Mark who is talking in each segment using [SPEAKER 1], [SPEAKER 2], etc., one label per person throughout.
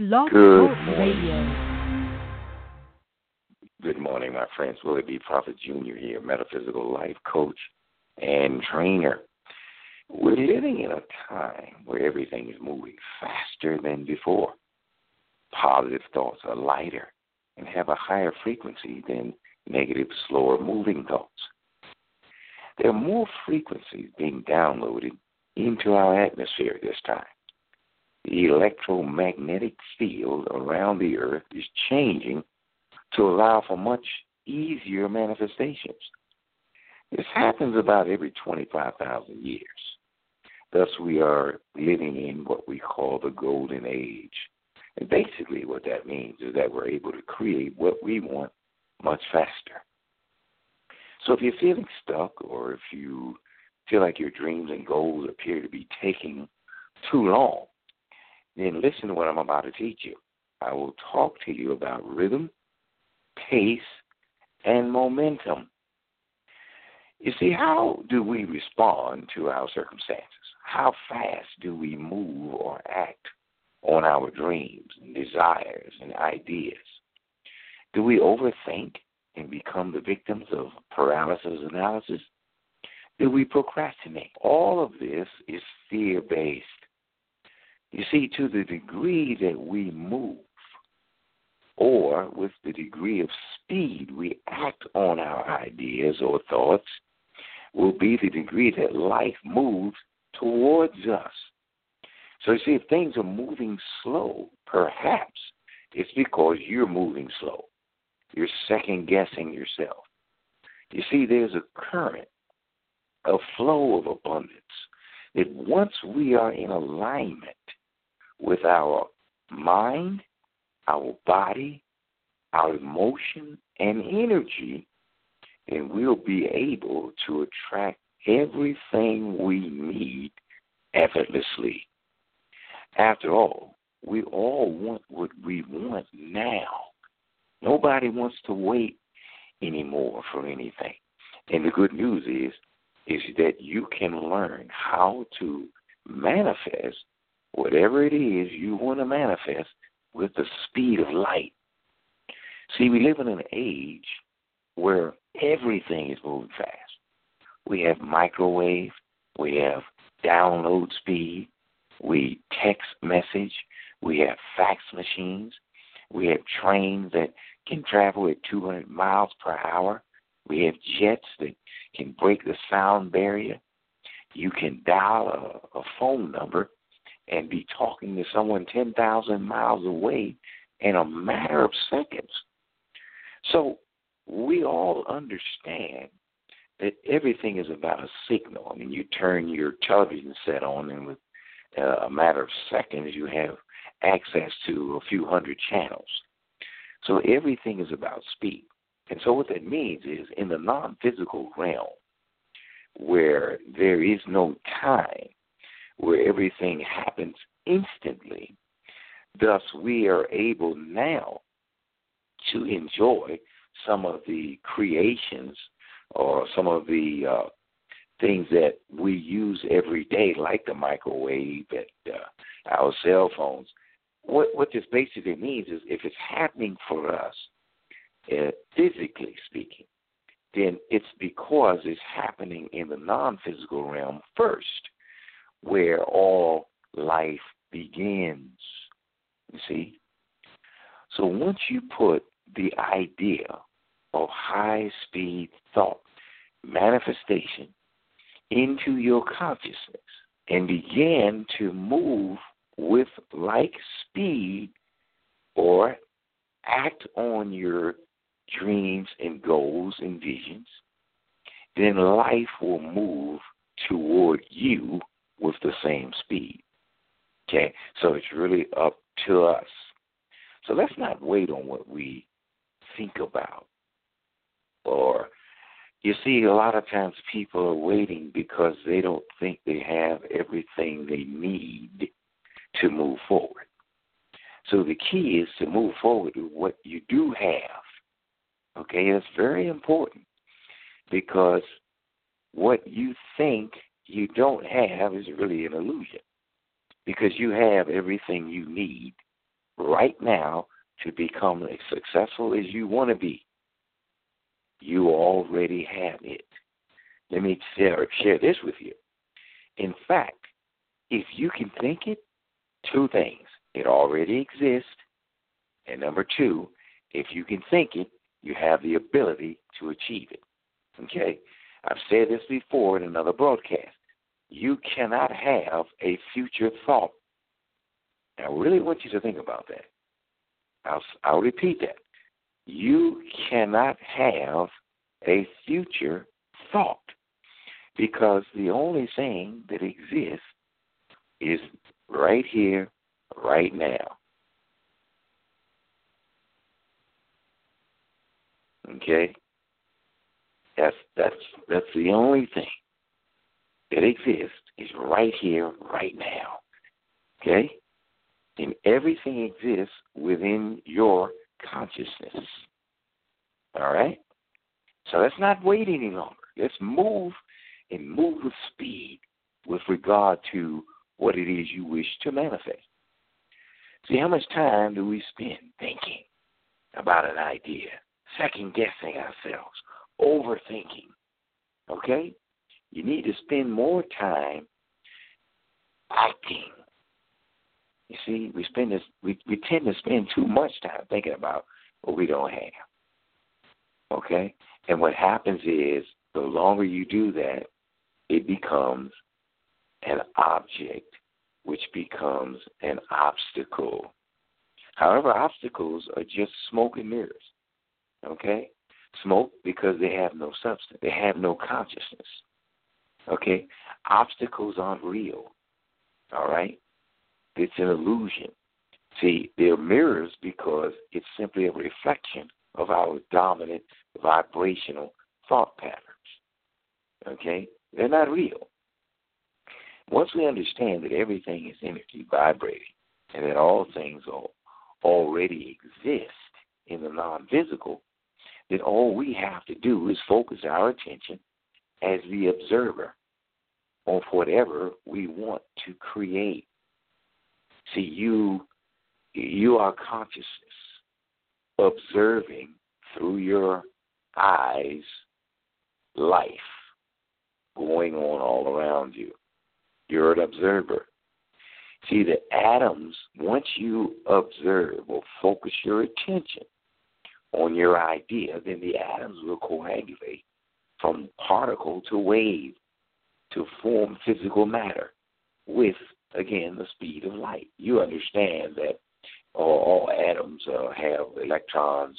[SPEAKER 1] Blog
[SPEAKER 2] Good
[SPEAKER 1] Talk
[SPEAKER 2] morning.
[SPEAKER 1] Radio.
[SPEAKER 2] Good morning, my friends. Will it be Prophet Jr. here, metaphysical life coach and trainer. We're living in a time where everything is moving faster than before. Positive thoughts are lighter and have a higher frequency than negative, slower moving thoughts. There are more frequencies being downloaded into our atmosphere this time. The electromagnetic field around the earth is changing to allow for much easier manifestations. This happens about every 25,000 years. Thus, we are living in what we call the golden age. And basically what that means is that we're able to create what we want much faster. So if you're feeling stuck or if you feel like your dreams and goals appear to be taking too long, then listen to what I'm about to teach you. I will talk to you about rhythm, pace, and momentum. You see, how do we respond to our circumstances? How fast do we move or act on our dreams and desires and ideas? Do we overthink and become the victims of paralysis analysis? Do we procrastinate? All of this is fear-based. You see, to the degree that we move, or with the degree of speed we act on our ideas or thoughts, will be the degree that life moves towards us. So you see, if things are moving slow, perhaps it's because you're moving slow. You're second-guessing yourself. You see, there's a current, a flow of abundance, that once we are in alignment with our mind, our body, our emotion, and energy, then we'll be able to attract everything we need effortlessly. After all, we all want what we want now. Nobody wants to wait anymore for anything. And the good news is that you can learn how to manifest whatever it is you want to manifest with the speed of light. See, we live in an age where everything is moving fast. We have microwave, we have download speed, we text message, we have fax machines, we have trains that can travel at 200 miles per hour, we have jets that can break the sound barrier. You can dial a phone number and be talking to someone 10,000 miles away in a matter of seconds. So we all understand that everything is about a signal. I mean, you turn your television set on, and with a matter of seconds, you have access to a few hundred channels. So everything is about speed. And so what that means is in the non-physical realm, where there is no time, where everything happens instantly, thus we are able now to enjoy some of the creations or some of the things that we use every day, like the microwave and our cell phones. What this basically means is if it's happening for us, physically speaking, then it's because it's happening in the non-physical realm first, where all life begins, you see. So once you put the idea of high-speed thought manifestation into your consciousness and begin to move with like speed or act on your dreams and goals and visions, then life will move toward you with the same speed. Okay? So it's really up to us. So let's not wait on what we think about. Or, you see, a lot of times people are waiting because they don't think they have everything they need to move forward. So the key is to move forward with what you do have. Okay, that's very important, because what you think you don't have is really an illusion, because you have everything you need right now to become as successful as you want to be. You already have it. Let me share this with you. In fact, if you can think it, two things. It already exists. And number two, if you can think it, you have the ability to achieve it. Okay? I've said this before in another broadcast. You cannot have a future thought. I really want you to think about that. I'll repeat that. You cannot have a future thought because the only thing that exists is right here, right now. Okay? That's the only thing that exists is right here, right now. Okay? And everything exists within your consciousness. All right? So let's not wait any longer. Let's move and move with speed with regard to what it is you wish to manifest. See, how much time do we spend thinking about an idea, second-guessing ourselves, overthinking? Okay? You need to spend more time acting. You see, we tend to spend too much time thinking about what we don't have. Okay? And what happens is the longer you do that, it becomes an object, which becomes an obstacle. However, obstacles are just smoke and mirrors. Okay? Smoke because they have no substance. They have no consciousness. Okay? Obstacles aren't real. All right? It's an illusion. See, they're mirrors because it's simply a reflection of our dominant vibrational thought patterns. Okay? They're not real. Once we understand that everything is energy vibrating and that all things already exist in the non-physical, then all we have to do is focus our attention as the observer on whatever we want to create. See, you are consciousness observing through your eyes life going on all around you. You're an observer. See, the atoms, once you observe or focus your attention on your idea, then the atoms will coagulate from particle to wave to form physical matter with, again, the speed of light. You understand that all atoms have electrons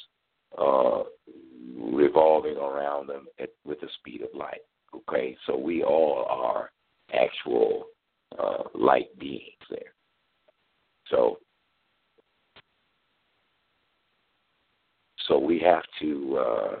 [SPEAKER 2] revolving around them with the speed of light. Okay, so we all are actual light beings there. So we have to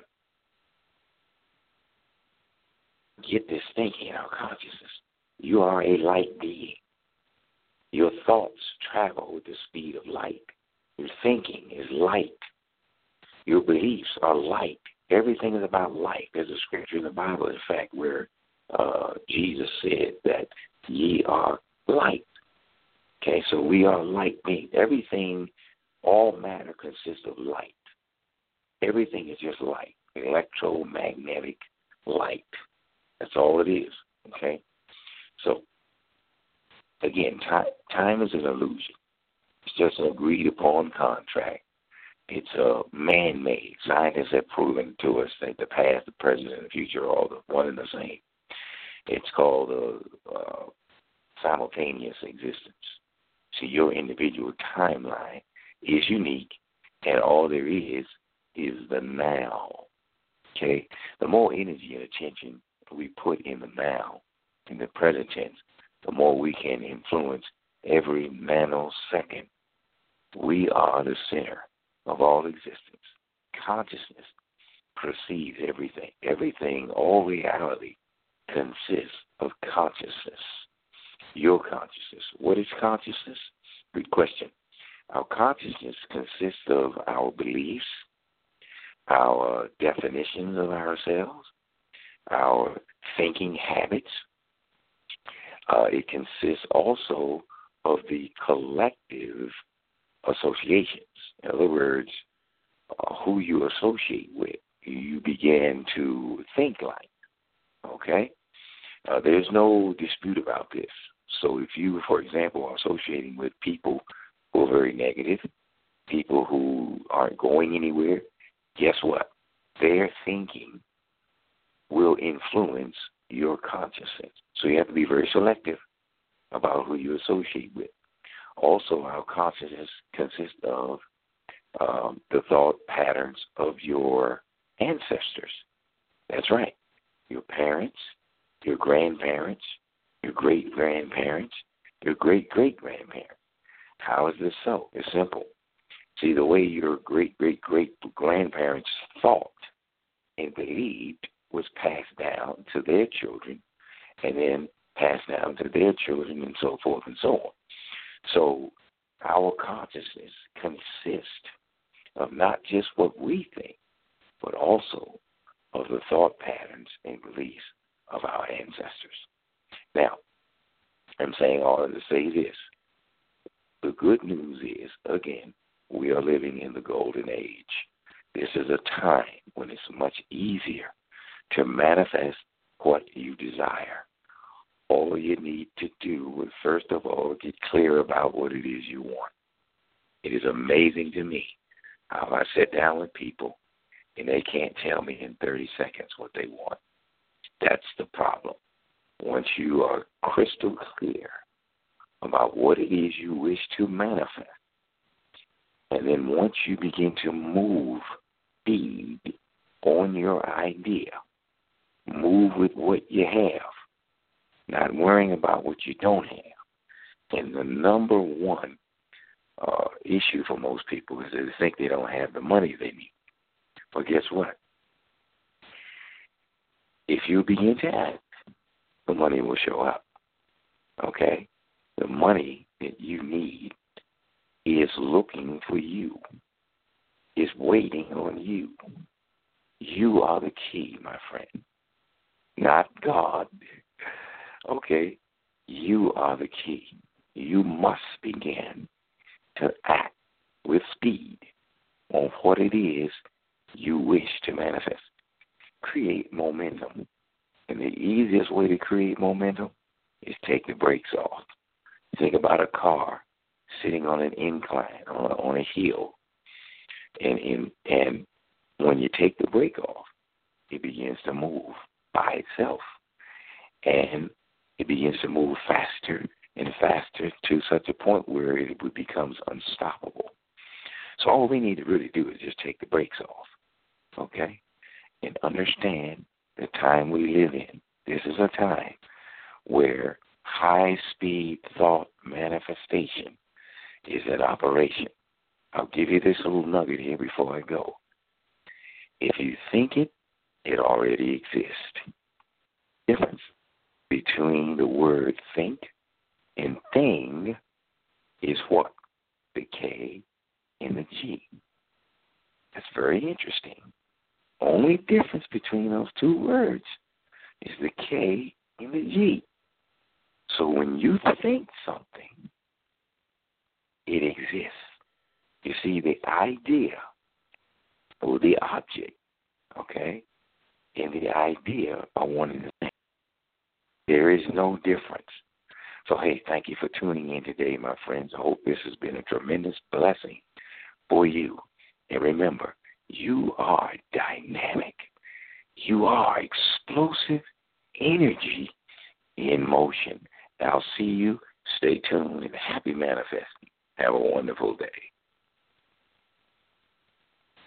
[SPEAKER 2] get this thinking in our consciousness. You are a light being. Your thoughts travel with the speed of light. Your thinking is light. Your beliefs are light. Everything is about light. There's a scripture in the Bible, in fact, where Jesus said that ye are light. Okay, so we are light beings. Everything, all matter consists of light. Everything is just light, electromagnetic light. That's all it is, okay? So, again, time is an illusion. It's just an agreed-upon contract. It's man-made. Scientists have proven to us that the past, the present, and the future are all one and the same. It's called simultaneous existence. So your individual timeline is unique, and all there is the now. Okay? The more energy and attention we put in the now, in the present tense, the more we can influence every nanosecond. We are the center of all existence. Consciousness perceives everything. Everything, all reality, consists of consciousness. Your consciousness. What is consciousness? Good question. Our consciousness consists of our beliefs, our definitions of ourselves, our thinking habits. It consists also of the collective associations. In other words, who you associate with, you begin to think like. Okay? There's no dispute about this. So if you, for example, are associating with people who are very negative, people who aren't going anywhere, guess what? Their thinking will influence your consciousness. So you have to be very selective about who you associate with. Also, our consciousness consists of the thought patterns of your ancestors. That's right. Your parents, your grandparents, your great-grandparents, your great-great-grandparents. How is this so? It's simple. See, the way your great-great-great-grandparents thought and believed was passed down to their children and then passed down to their children and so forth and so on. So our consciousness consists of not just what we think, but also of the thought patterns and beliefs of our ancestors. Now, I'm saying all of to say this. The good news is, again, we are living in the golden age. This is a time when it's much easier to manifest what you desire. All you need to do is, first of all, get clear about what it is you want. It is amazing to me how I sit down with people and they can't tell me in 30 seconds what they want. That's the problem. Once you are crystal clear about what it is you wish to manifest, and then once you begin to move, feed on your idea, move with what you have, not worrying about what you don't have. And the number one issue for most people is they think they don't have the money they need. But guess what? If you begin to act, the money will show up. Okay? The money that you need is looking for you, is waiting on you. You are the key, my friend. Not God. Okay? You are the key. You must begin to act with speed on what it is you wish to manifest. Create momentum. And the easiest way to create momentum is take the brakes off. Think about a car sitting on an incline, on a hill. And when you take the brake off, it begins to move by itself. And it begins to move faster and faster to such a point where it becomes unstoppable. So all we need to really do is just take the brakes off, okay? And understand the time we live in. This is a time where high-speed thought manifestation is in operation. I'll give you this little nugget here before I go. If you think it, it already exists. Difference between the word think and thing is what? The K and the G. That's very interesting. Only difference between those two words is the K and the G. So when you think something, it exists. You see, the idea or the object, okay, and the idea are one and the same. There is no difference. So, hey, thank you for tuning in today, my friends. I hope this has been a tremendous blessing for you. And remember, you are dynamic. You are explosive energy in motion. I'll see you. Stay tuned and happy manifesting. Have a wonderful day.